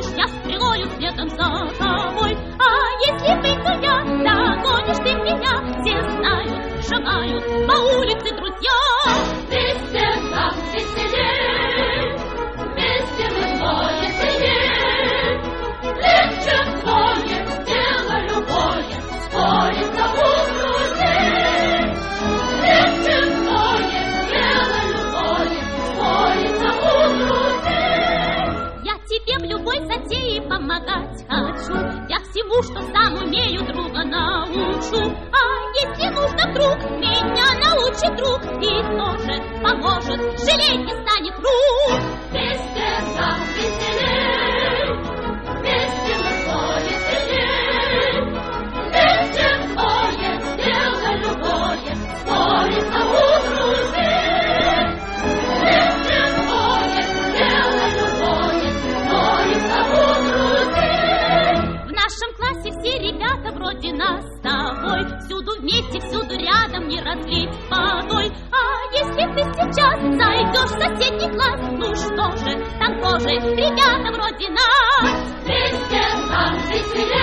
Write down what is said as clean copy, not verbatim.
Хочешь, я стрелою следом за тобой, а если придя, догонишь ты меня. Все знают, шагают по улице друзья. Вместе так веселей, вместе мы вдвое сильней. Легче вдвое, дело любое, спорится у друзей. Легче вдвое, дело любое, спорится у друзей. Я тебе в любой затее помогать хочу, я всему, что сам умею, друга научу. А если нужно, друг меня научит друг, и тоже поможет, жалеть не станет рук. Вместе так веселей, вместе мы вдвое сильней. Вместе вдвое, дело любое, спорится у друзей. Вместе вдвое, дело любое, спорится у друзей. В нашем классе все ребята вроде нас с тобой, всюду вместе, всюду рядом, не разлить водой. А если ты сейчас зайдешь в соседний класс, ну что же, там тоже ребята вроде нас. Вместе так веселее.